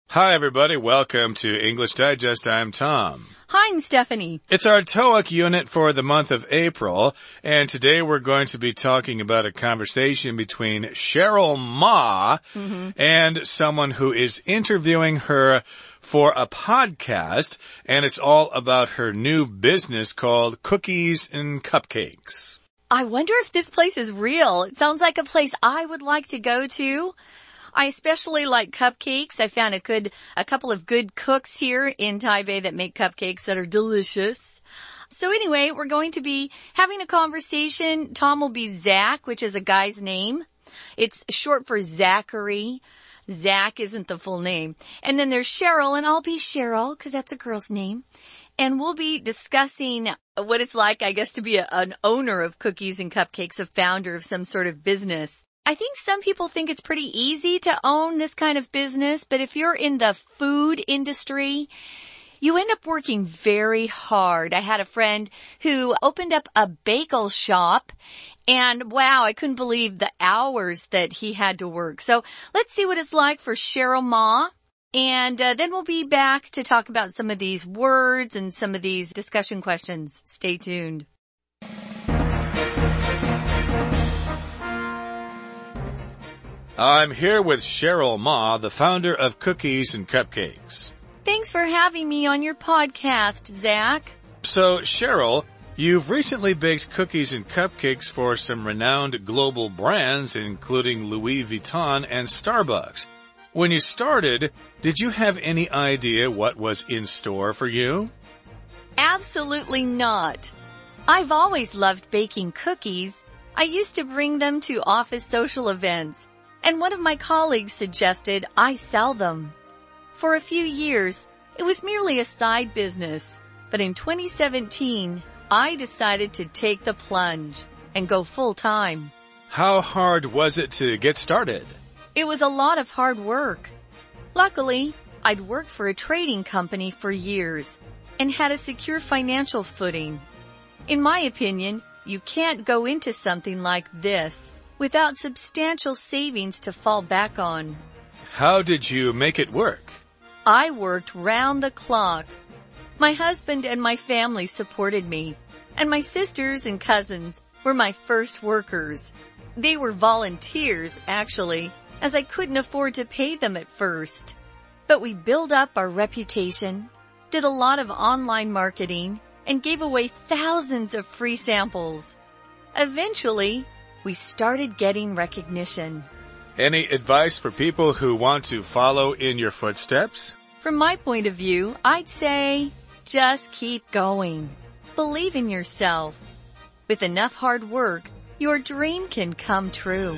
Hi, everybody. Welcome to English Digest. I'm Tom. Hi, I'm Stephanie. It's our TOEIC unit for the month of April, and today we're going to be talking about a conversation between Cheryl Ma and someone who is interviewing her for a podcast, and it's all about her new business called Cookies and Cupcakes. I wonder if this place is real. It sounds like a place I would like to go to. I especially like cupcakes. I found a couple of good cooks here in Taipei that make cupcakes that are delicious. So anyway, we're going to be having a conversation. Tom will be Zach, which is a guy's name. It's short for Zachary. Zach isn't the full name. And then there's Cheryl, and I'll be Cheryl because that's a girl's name. And we'll be discussing what it's like, I guess, to be an owner of cookies and cupcakes, a founder of some sort of business. I think some people think it's pretty easy to own this kind of business, but if you're in the food industry, you end up working very hard. I had a friend who opened up a bagel shop, and wow, I couldn't believe the hours that he had to work. So let's see what it's like for Cheryl Ma, and then we'll be back to talk about some of these words and some of these discussion questions. Stay tuned. I'm here with Cheryl Ma, the founder of Cookies and Cupcakes. Thanks for having me on your podcast, Zach. So, Cheryl, you've recently baked cookies and cupcakes for some renowned global brands, including Louis Vuitton and Starbucks. When you started, did you have any idea what was in store for you? Absolutely not. I've always loved baking cookies. I used to bring them to office social events. And one of my colleagues suggested I sell them. For a few years, it was merely a side business. But in 2017, I decided to take the plunge and go full time. How hard was it to get started? It was a lot of hard work. Luckily, I'd worked for a trading company for years and had a secure financial footing. In my opinion, you can't go into something like this without substantial savings to fall back on. How did you make it work? I worked round the clock. My husband and my family supported me, and my sisters and cousins were my first workers. They were volunteers, actually, as I couldn't afford to pay them at first. But we built up our reputation, did a lot of online marketing, and gave away thousands of free samples. Eventually, we started getting recognition. Any advice for people who want to follow in your footsteps? From my point of view, I'd say just keep going. Believe in yourself. With enough hard work, your dream can come true.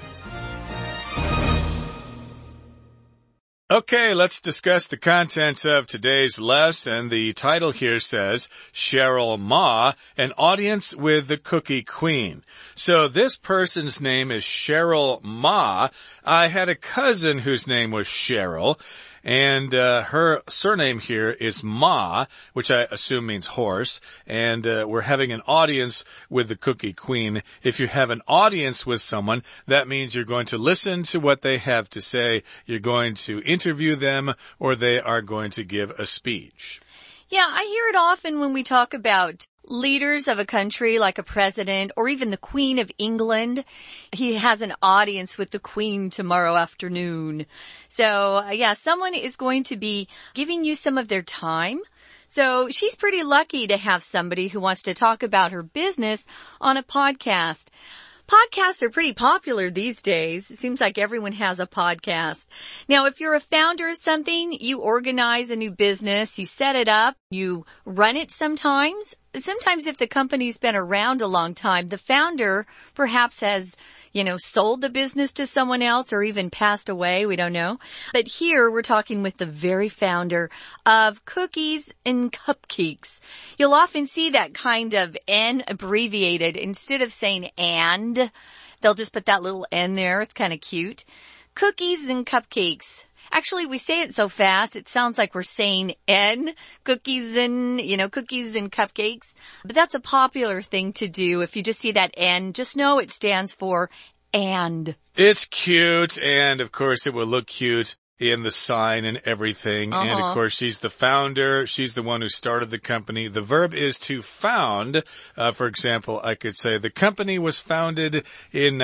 Okay, let's discuss the contents of today's lesson. The title here says, Cheryl Ma, an audience with the Cookie Queen. So this person's name is Cheryl Ma. I had a cousin whose name was Cheryl, and her surname here is Ma, which I assume means horse, and we're having an audience with the Cookie Queen. If you have an audience with someone, that means you're going to listen to what they have to say, you're going to interview them, or they are going to give a speech. Yeah, I hear it often when we talk about leaders of a country like a president or even the Queen of England. He has an audience with the Queen tomorrow afternoon. So, yeah, someone is going to be giving you some of their time. So she's pretty lucky to have somebody who wants to talk about her business on a podcast. Podcasts are pretty popular these days. It seems like everyone has a podcast. Now, if you're a founder of something, you organize a new business, you set it up, you run it sometimes. Sometimes if the company's been around a long time, the founder perhaps has, sold the business to someone else or even passed away. We don't know. But here we're talking with the very founder of Cookies and Cupcakes. You'll often see that kind of N abbreviated. Instead of saying and, they'll just put that little N there. It's kind of cute. Cookies and Cupcakes. Actually, we say it so fast, it sounds like we're saying N, cookies and cupcakes. But that's a popular thing to do. If you just see that N, just know it stands for and. It's cute, and of course it will look cute in the sign and everything. And of course, she's the founder. She's the one who started the company. The verb is to found. For example, I could say the company was founded in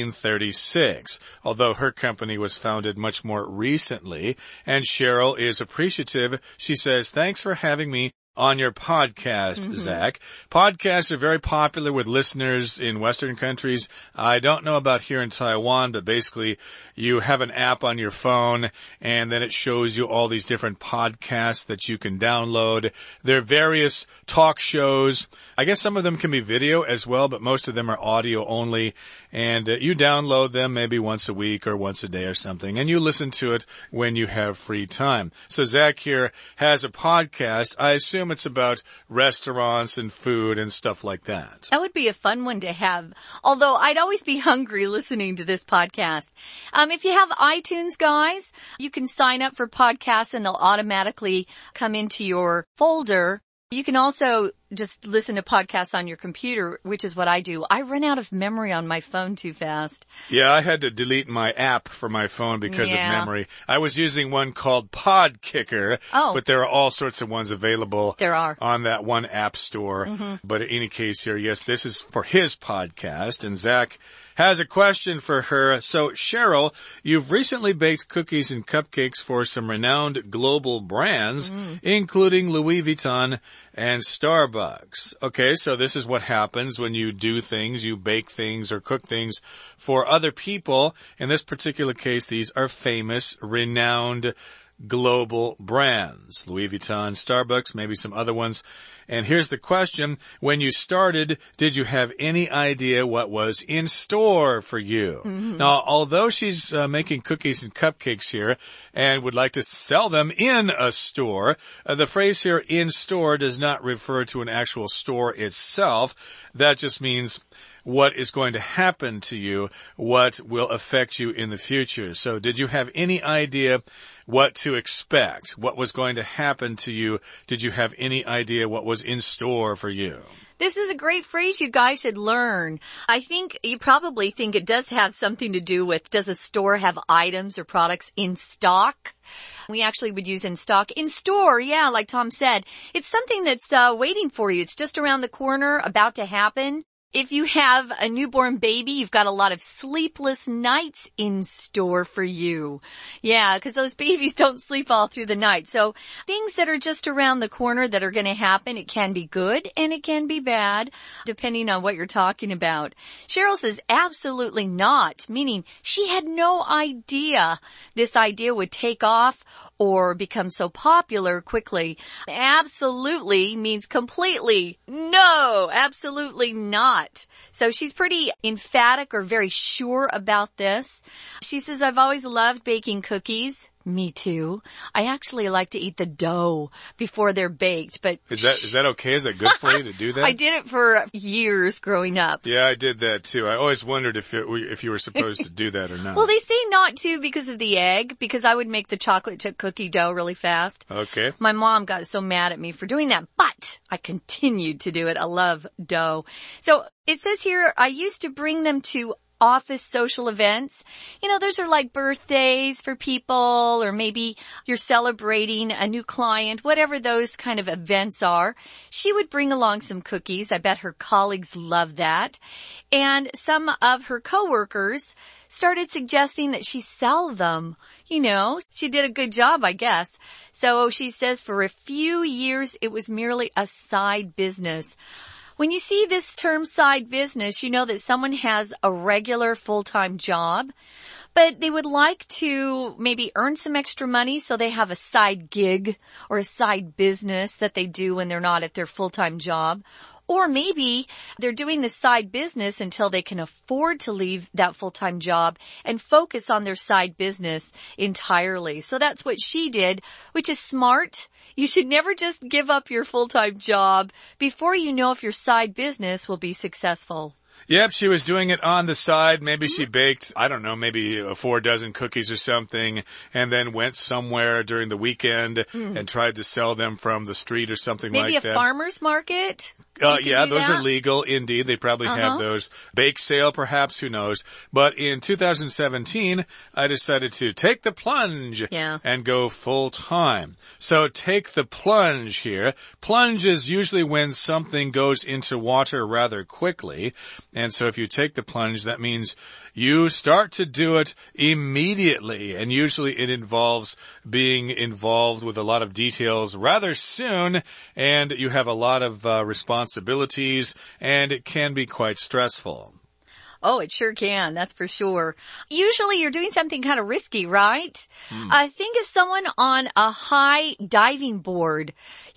1936, although her company was founded much more recently. And Cheryl is appreciative. She says, "Thanks for having me on your podcast, Zach." Podcasts are very popular with listeners in Western countries. I don't know about here in Taiwan, but basically you have an app on your phone and then it shows you all these different podcasts that you can download. There are various talk shows. I guess some of them can be video as well, but most of them are audio only. And you download them maybe once a week or once a day or something, and you listen to it when you have free time. So Zach here has a podcast. I assume it's about restaurants and food and stuff like that. That would be a fun one to have. Although I'd always be hungry listening to this podcast. If you have iTunes, guys, you can sign up for podcasts and they'll automatically come into your folder. You can also just listen to podcasts on your computer, which is what I do. I run out of memory on my phone too fast. Yeah, I had to delete my app for my phone because of memory. I was using one called Podkicker, but there are all sorts of ones available on that one app store. But in any case here, yes, this is for his podcast, and Zach has a question for her. So, Cheryl, you've recently baked cookies and cupcakes for some renowned global brands, including Louis Vuitton and Starbucks. Okay, so this is what happens when you do things, you bake things or cook things for other people. In this particular case, these are famous, renowned global brands. Louis Vuitton, Starbucks, maybe some other ones. And here's the question. When you started, did you have any idea what was in store for you? Now, although she's making cookies and cupcakes here and would like to sell them in a store, the phrase here, in store, does not refer to an actual store itself. That just means what is going to happen to you, what will affect you in the future. So did you have any idea what to expect? What was going to happen to you? Did you have any idea what was in store for you? This is a great phrase you guys should learn. I think you probably think it does have something to do with, does a store have items or products in stock? We actually would use in stock. In store, yeah, like Tom said. It's something that's waiting for you. It's just around the corner, about to happen. If you have a newborn baby, you've got a lot of sleepless nights in store for you. Yeah, because those babies don't sleep all through the night. So things that are just around the corner that are going to happen, it can be good and it can be bad, depending on what you're talking about. Cheryl says absolutely not, meaning she had no idea this idea would take off or become so popular quickly. Absolutely means completely. No, absolutely not. So she's pretty emphatic or very sure about this. She says, I've always loved baking cookies. Me too. I actually like to eat the dough before they're baked, but Is that okay? Is that good for you to do that? I did it for years growing up. Yeah, I did that too. I always wondered if you were supposed to do that or not. Well, they say not to because of the egg, because I would make the chocolate chip cookie dough really fast. Okay. My mom got so mad at me for doing that, but I continued to do it. I love dough. So it says here, I used to bring them to office social events. You know, those are like birthdays for people, or maybe you're celebrating a new client, whatever those kind of events are. She would bring along some cookies. I bet her colleagues love that. And some of her coworkers started suggesting that she sell them. You know, she did a good job, I guess. So she says for a few years, it was merely a side business. When you see this term side business, you know that someone has a regular full-time job, but they would like to maybe earn some extra money, so they have a side gig or a side business that they do when they're not at their full-time job. Or maybe they're doing this side business until they can afford to leave that full-time job and focus on their side business entirely. So that's what she did, which is smart. You should never just give up your full-time job before you know if your side business will be successful. Yep, she was doing it on the side. Maybe she baked, I don't know, maybe 4 dozen cookies or something, and then went somewhere during the weekend and tried to sell them from the street or something like that. Maybe a farmer's market? Yeah, those are legal indeed. They probably have those. Bake sale, perhaps, who knows. But in 2017, I decided to take the plunge and go full time. So take the plunge here. Plunge is usually when something goes into water rather quickly. And so if you take the plunge, that means you start to do it immediately. And usually it involves being involved with a lot of details rather soon. And you have a lot of responsibilities, and it can be quite stressful. Oh, it sure can. That's for sure. Usually you're doing something kind of risky, right? Think of someone on a high diving board,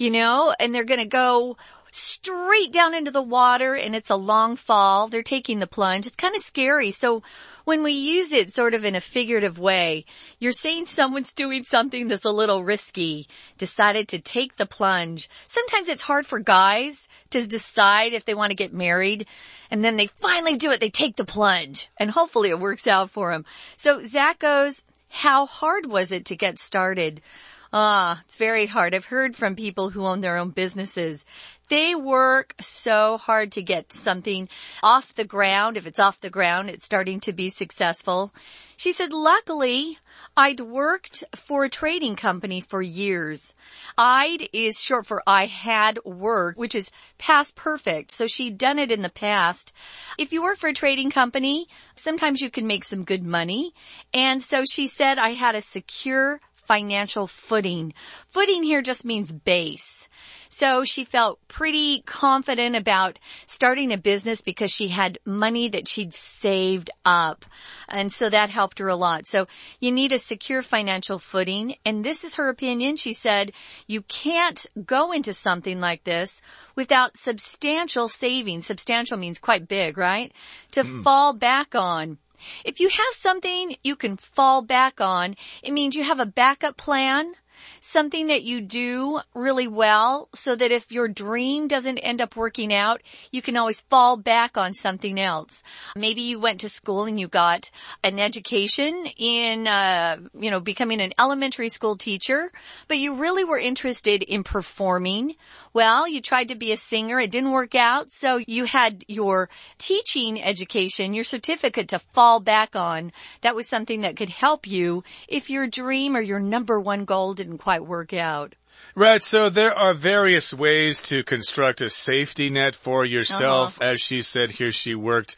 and they're going to go straight down into the water, and it's a long fall. They're taking the plunge. It's kind of scary. So when we use it sort of in a figurative way, you're saying someone's doing something that's a little risky, decided to take the plunge. Sometimes it's hard for guys to decide if they want to get married, and then they finally do it. They take the plunge, and hopefully it works out for them. So Zach goes, how hard was it to get started? It's very hard. I've heard from people who own their own businesses. They work so hard to get something off the ground. If it's off the ground, it's starting to be successful. She said, luckily, I'd worked for a trading company for years. I'd is short for I had worked, which is past perfect. So she'd done it in the past. If you work for a trading company, sometimes you can make some good money. And so she said, I had a secure financial footing. Footing here just means base. So she felt pretty confident about starting a business because she had money that she'd saved up. And so that helped her a lot. So you need a secure financial footing. And this is her opinion. She said, you can't go into something like this without substantial savings. Substantial means quite big, right? To fall back on. If you have something you can fall back on, it means you have a backup plan, something that you do really well so that if your dream doesn't end up working out, you can always fall back on something else. Maybe you went to school and you got an education in, becoming an elementary school teacher, but you really were interested in performing. Well, you tried to be a singer. It didn't work out. So you had your teaching education, your certificate to fall back on. That was something that could help you if your dream or your number one goal didn't quite work out. Right, so there are various ways to construct a safety net for yourself. As she said here, she worked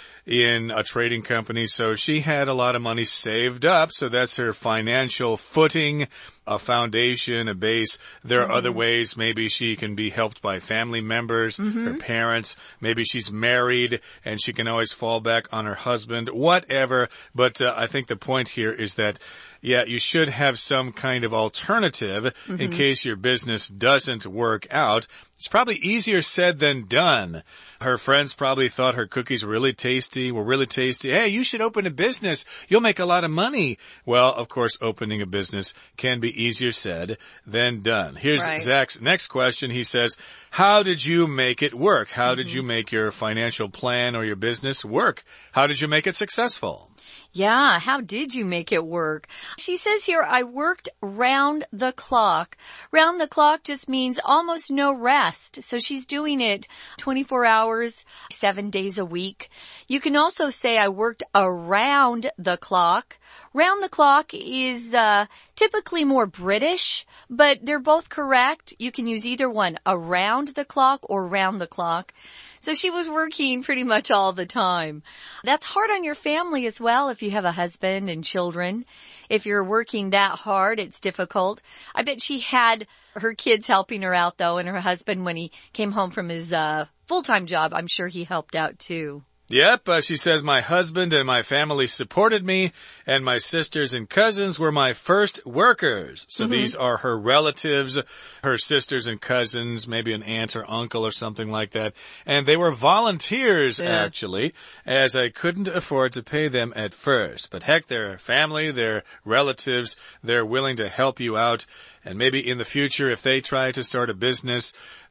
in a trading company, so she had a lot of money saved up, so that's her financial footing, a foundation, a base. There are other ways. Maybe she can be helped by family members, her parents. Maybe she's married and she can always fall back on her husband, whatever. But I think the point here is that you should have some kind of alternative in case your business doesn't work out. It's probably easier said than done. Her friends probably thought her cookies were really tasty. Hey, you should open a business. You'll make a lot of money. Well, of course, opening a business can be easier said than done. Here's Zach's next question. He says, how did you make it work? How did you make your financial plan or your business work? How did you make it successful? Yeah, how did you make it work? She says here, I worked round the clock. Round the clock just means almost no rest. So she's doing it 24 hours, 7 days a week. You can also say I worked around the clock. Round the clock is typically more British, but they're both correct. You can use either one, around the clock or round the clock. So she was working pretty much all the time. That's hard on your family as well if you have a husband and children. If you're working that hard, it's difficult. I bet she had her kids helping her out, though, and her husband, when he came home from his full-time job, I'm sure he helped out, too. Yep, she says, my husband and my family supported me, and my sisters and cousins were my first workers. So these are her relatives, her sisters and cousins, maybe an aunt or uncle or something like that. And they were volunteers, actually, as I couldn't afford to pay them at first. But heck, they're family, they're relatives, they're willing to help you out. And maybe in the future, if they try to start a business,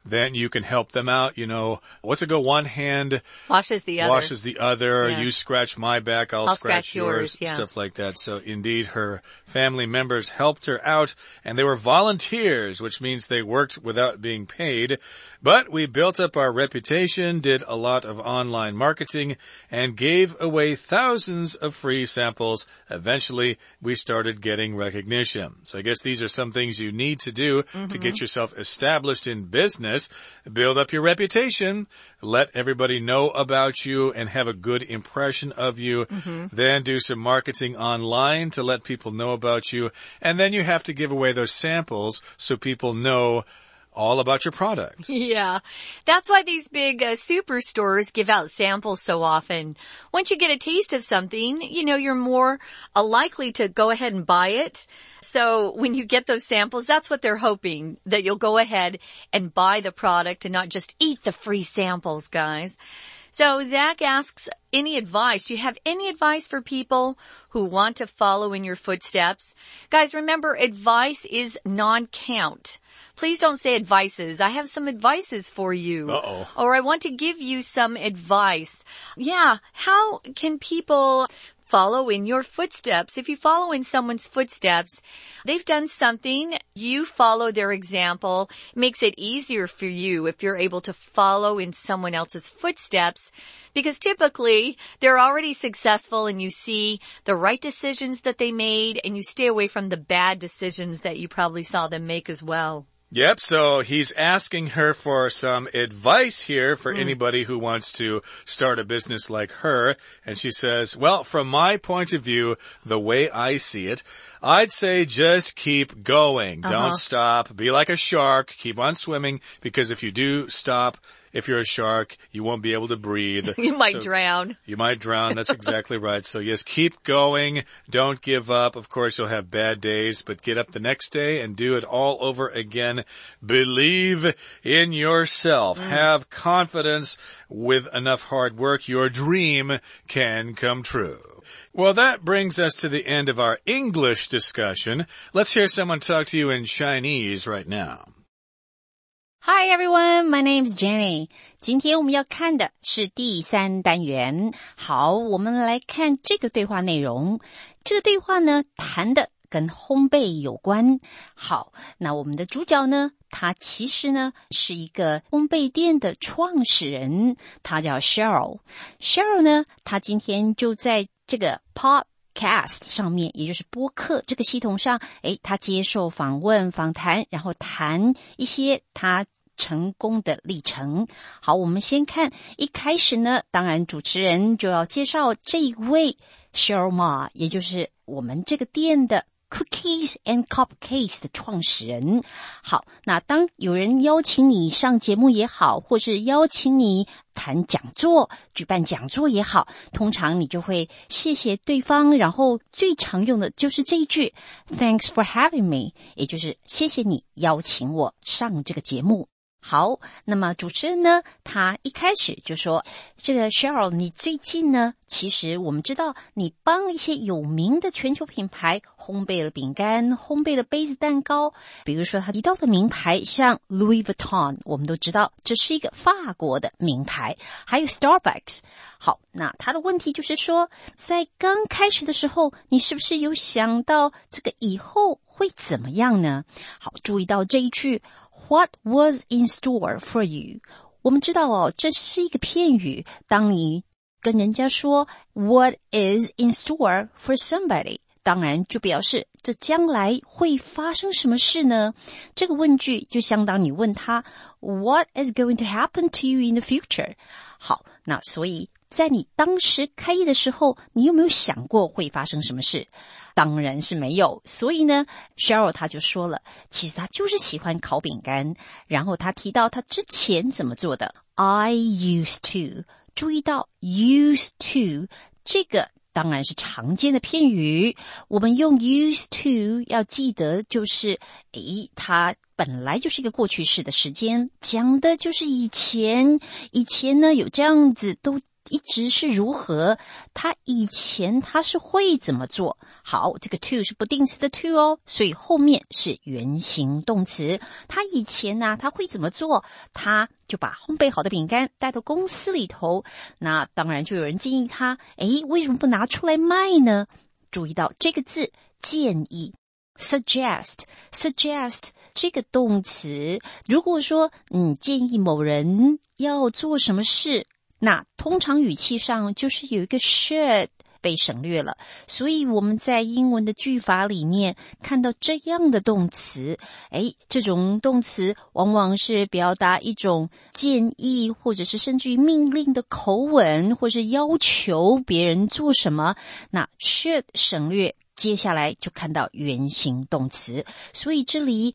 then you can help them out. You know, what's it go? One hand washes the other. Yeah. You scratch my back, I'll scratch yours. Yeah. Stuff like that. So indeed, her family members helped her out, and they were volunteers, which means they worked without being paid. But we built up our reputation, did a lot of online marketing, and gave away thousands of free samples. Eventually, we started getting recognition. So I guess these are some things you need to do to get yourself established in business. Build up your reputation, let everybody know about you and have a good impression of you. Then do some marketing online to let people know about you. And then you have to give away those samples so people know all about your product. Yeah, that's why these big superstores give out samples so often. Once you get a taste of something, you know, you're more likely to go ahead and buy it. So when you get those samples, that's what they're hoping, that you'll go ahead and buy the product and not just eat the free samples, guys. So Zach asks, any advice? Do you have any advice for people who want to follow in your footsteps? Guys, remember, advice is non-count. Please don't say advices. I have some advices for you. Uh-oh. Or I want to give you some advice. Yeah, how can people follow in your footsteps? If you follow in someone's footsteps, they've done something, you follow their example. It makes it easier for you if you're able to follow in someone else's footsteps, because typically they're already successful and you see the right decisions that they made and you stay away from the bad decisions that you probably saw them make as well. Yep, so he's asking her for some advice here for anybody who wants to start a business like her. And she says, well, from my point of view, the way I see it, I'd say just keep going. Don't stop. Be like a shark. Keep on swimming, because if you do stop, if you're a shark, you won't be able to breathe. You might drown. You might drown. That's exactly right. So yes, keep going. Don't give up. Of course, you'll have bad days, but get up the next day and do it all over again. Believe in yourself. Have confidence. With enough hard work, your dream can come true. Well, that brings us to the end of our English discussion. Let's hear someone talk to you in Chinese right now. Hi everyone, my name is Jenny. 今天我们要看的是第3单元。好，我们来看这个对话内容。这个对话呢，谈的跟烘焙有关。好，那我们的主角呢，他其实呢是一个烘焙店的创始人，他叫 Cheryl。Cheryl 呢，他今天就在这个 podcast 上面，也就是播客这个系统上，他接受访问访谈，然后谈一些他成功的历程。好，我们先看一开始呢，当然主持人就要介绍这一位 Cheryl Ma， 也就是我们这个店的 Cookies and Cupcakes 的创始人。好，那当有人邀请你上节目也好，或是邀请你谈讲座，举办讲座也好，通常你就会谢谢对方，然后最常用的就是这一句 Thanks for having me， 也就是谢谢你邀请我上这个节目。好，那么主持人呢，他一开始就说，这个 Cheryl， 你最近呢，其实我们知道你帮一些有名的全球品牌烘焙了饼干，烘焙了杯子蛋糕，比如说他提到的名牌像 Louis Vuitton， 我们都知道这是一个法国的名牌，还有 Starbucks。好，那他的问题就是说，在刚开始的时候，你是不是有想到这个以后会怎么样呢？好，注意到这一句What was in store for you？ 我们知道哦，这是一个片语。当你跟人家说 What is in store for somebody， 当然就表示这将来会发生什么事呢？这个问句就相当你问他 What is going to happen to you in the future？ 好，那所以在你当时开业的时候，你有没有想过会发生什么事？当然是没有。所以呢 Cheryl 他就说了，其实他就是喜欢烤饼干，然后他提到他之前怎么做的 I used to， 注意到 used to 这个当然是常见的片语，我们用 used to 要记得就是它本来就是一个过去式的时间，讲的就是以前呢有这样子都一直是如何，他以前他是会怎么做。好，这个 to 是不定词的 to 哦，所以后面是原形动词。他以前呢，他会怎么做？他就把烘焙好的饼干带到公司里头，那当然就有人建议他，为什么不拿出来卖呢？注意到这个字，建议。suggest 这个动词，如果说建议某人要做什么事，那通常语气上就是有一个 should 被省略了，所以我们在英文的句法里面看到这样的动词，这种动词往往是表达一种建议或者是甚至于命令的口吻，或是要求别人做什么，那 should 省略，接下来就看到原形动词，所以这里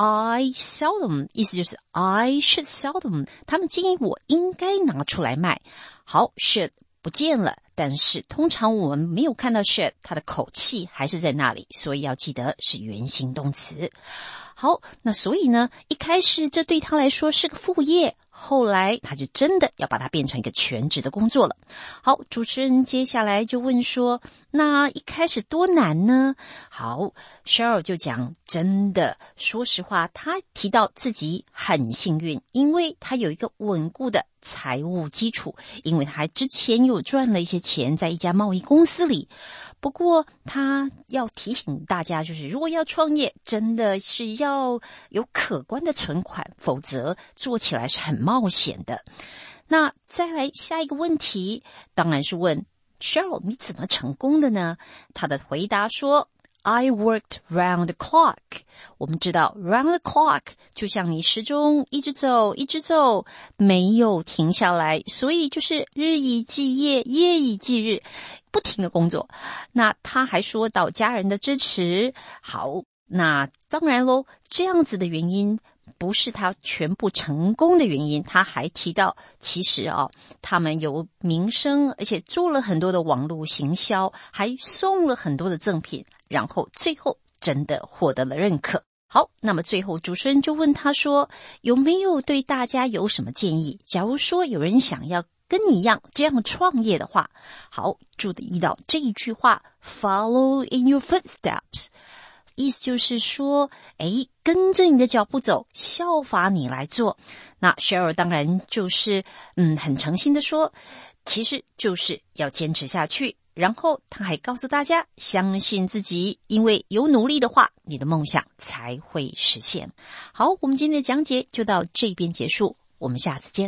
I sell them 意思就是 I should sell them， 他们建议我应该拿出来卖。好， should 不见了，但是通常我们没有看到 should， 它的口气还是在那里，所以要记得是原形动词。好，那所以呢，一开始这对他来说是个副业，后来他就真的要把它变成一个全职的工作了。好，主持人接下来就问说，那一开始多难呢？好， Cheryl 就讲，真的，说实话，他提到自己很幸运，因为他有一个稳固的财务基础，因为他之前有赚了一些钱在一家贸易公司里。不过他要提醒大家，就是如果要创业，真的是要有可观的存款，否则做起来是很冒险的。那再来下一个问题，当然是问 Cheryl 你怎么成功的呢？他的回答说I worked round the clock。 我们知道 round the clock 就像你时钟一直走一直走，没有停下来，所以就是日以继夜，夜以继日，不停的工作。那他还说到家人的支持。好，那当然咯，这样子的原因不是他全部成功的原因，他还提到其实他们有名声，而且做了很多的网络行销，还送了很多的赠品，然后最后真的获得了认可。好，那么最后主持人就问他说，有没有对大家有什么建议？假如说有人想要跟你一样这样创业的话，好，注意到这一句话 follow in your footsteps， 意思就是说跟着你的脚步走，效法你来做。那 Cheryl 当然就是很诚心的说，其实就是要坚持下去，然后他还告诉大家相信自己，因为有努力的话，你的梦想才会实现。好，我们今天的讲解就到这边结束，我们下次见。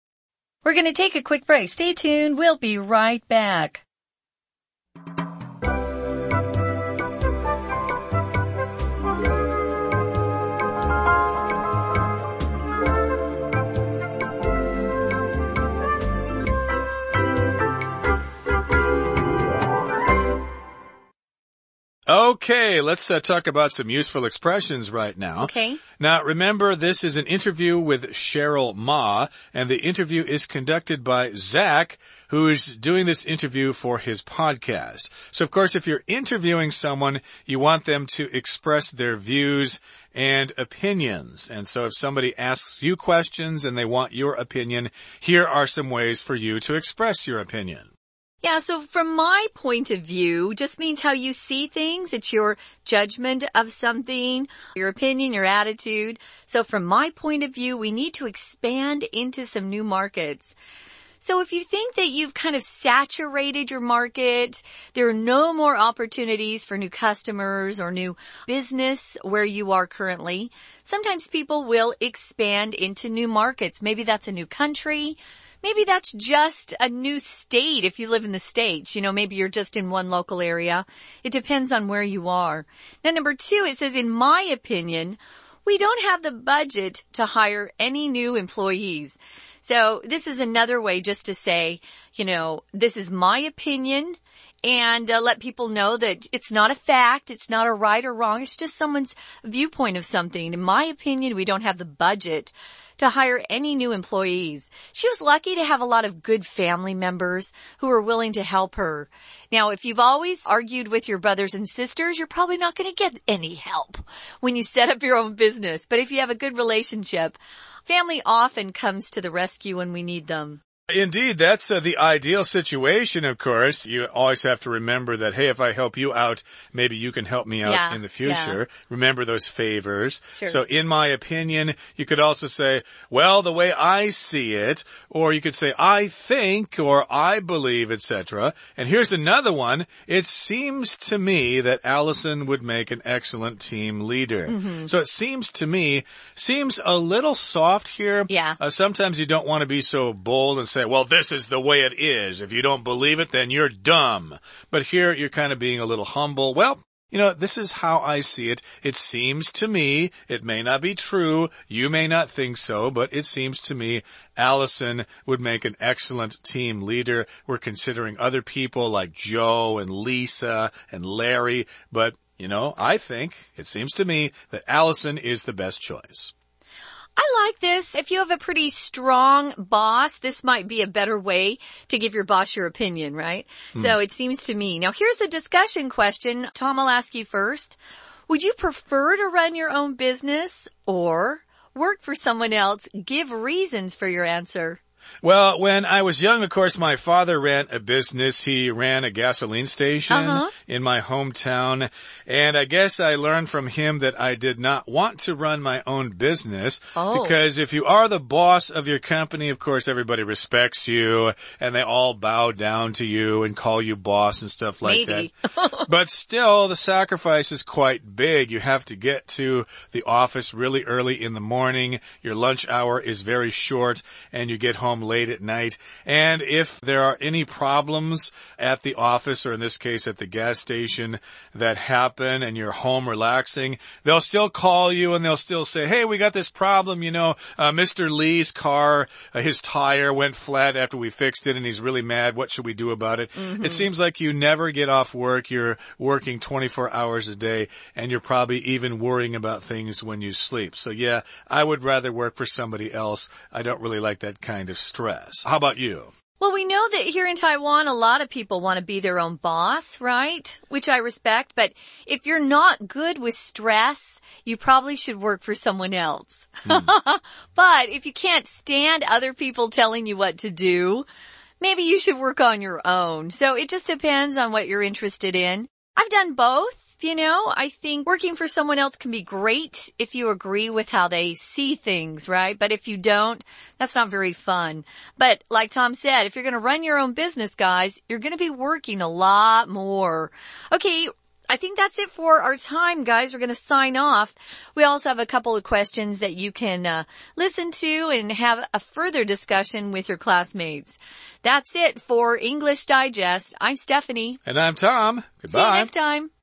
We're going to take a quick break. Stay tuned. We'll be right back. Okay, let's talk about some useful expressions right now. Okay. Now, remember, this is an interview with Cheryl Ma, and the interview is conducted by Zach, who is doing this interview for his podcast. So, of course, if you're interviewing someone, you want them to express their views and opinions. And so if somebody asks you questions and they want your opinion, here are some ways for you to express your opinion. Yeah, so from my point of view, just means how you see things. It's your judgment of something, your opinion, your attitude. So from my point of view, we need to expand into some new markets. So if you think that you've kind of saturated your market, there are no more opportunities for new customers or new business where you are currently, sometimes people will expand into new markets. Maybe that's a new country. Maybe that's just a new state if you live in the States. You know, maybe you're just in one local area. It depends on where you are. Now, number 2, it says, in my opinion, we don't have the budget to hire any new employees. So this is another way just to say, you know, this is my opinion, and let people know that it's not a fact, it's not a right or wrong, it's just someone's viewpoint of something. In my opinion, we don't have the budget to hire any new employees. She was lucky to have a lot of good family members who were willing to help her. Now, if you've always argued with your brothers and sisters, you're probably not going to get any help when you set up your own business. But if you have a good relationship, family often comes to the rescue when we need them. Indeed, that's the ideal situation, of course. You always have to remember that, hey, if I help you out, maybe you can help me out in the future. Yeah. Remember those favors. Sure. So in my opinion, you could also say, well, the way I see it, or you could say, I think, or I believe, etc. And here's another one. It seems to me that Allison would make an excellent team leader. So it seems to me, seems a little soft here. Yeah. Sometimes you don't want to be so bold and say, well, this is the way it is. If you don't believe it, then you're dumb. But here you're kind of being a little humble. Well, you know, this is how I see it. It seems to me, it may not be true, you may not think so, but it seems to me Allison would make an excellent team leader. We're considering other people like Joe and Lisa and Larry, but, you know, I think, it seems to me, that Allison is the best choice. I like this. If you have a pretty strong boss, this might be a better way to give your boss your opinion, right? So it seems to me. Now, here's the discussion question. Tom, I'll ask you first. Would you prefer to run your own business or work for someone else? Give reasons for your answer. Well, when I was young, of course, my father ran a business. He ran a gasoline station in my hometown. And I guess I learned from him that I did not want to run my own business. Because if you are the boss of your company, of course, everybody respects you and they all bow down to you and call you boss and stuff like that. But still, the sacrifice is quite big. You have to get to the office really early in the morning. Your lunch hour is very short and you get home late at night. And if there are any problems at the office, or in this case at the gas station, that happen and you're home relaxing, they'll still call you and they'll still say, hey, we got this problem, you know, Mr. Lee's car, his tire went flat after we fixed it and he's really mad. What should we do about it? It seems like you never get off work. You're working 24 hours a day and you're probably even worrying about things when you sleep. So yeah, I would rather work for somebody else. I don't really like that kind of stress. How about you? Well, we know that here in Taiwan, a lot of people want to be their own boss, right? Which I respect. But if you're not good with stress, you probably should work for someone else. But if you can't stand other people telling you what to do, maybe you should work on your own. So it just depends on what you're interested in. I've done both. You know, I think working for someone else can be great if you agree with how they see things, right? But if you don't, that's not very fun. But like Tom said, if you're going to run your own business, guys, you're going to be working a lot more. Okay, I think that's it for our time, guys. We're going to sign off. We also have a couple of questions that you can listen to and have a further discussion with your classmates. That's it for English Digest. I'm Stephanie. And I'm Tom. Goodbye. See you next time.